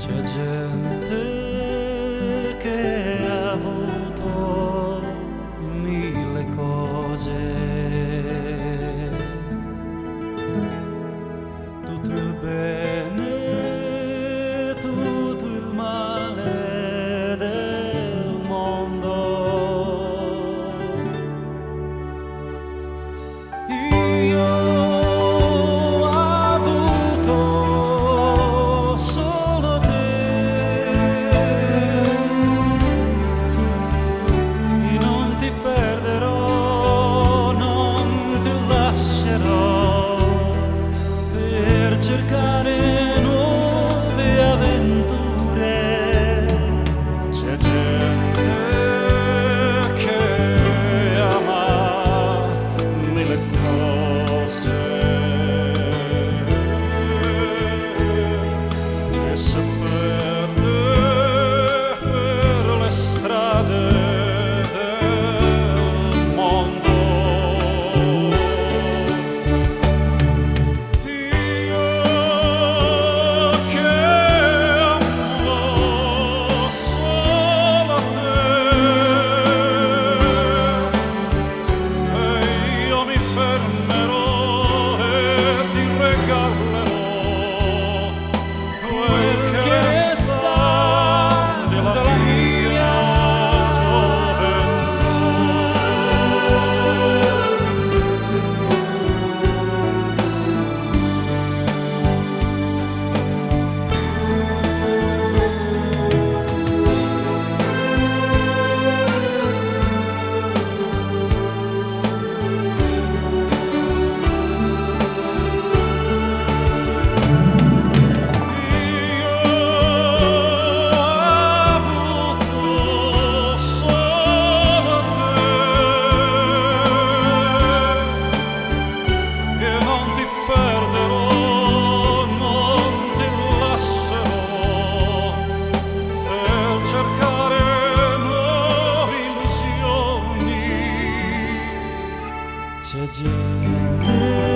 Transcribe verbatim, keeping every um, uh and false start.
C'è gente che ha avuto mille cose, tutto il bene, tutto il male del mondo. Io ho avuto solo te e non ti perderò, non ti lascerò per cercare nuove avventure. C'è gente che ama mille cose e si perde per le strade del mondo. Io che amo solo te, e io mi fermerò e ti regalerò quel che sta della mia c'è gente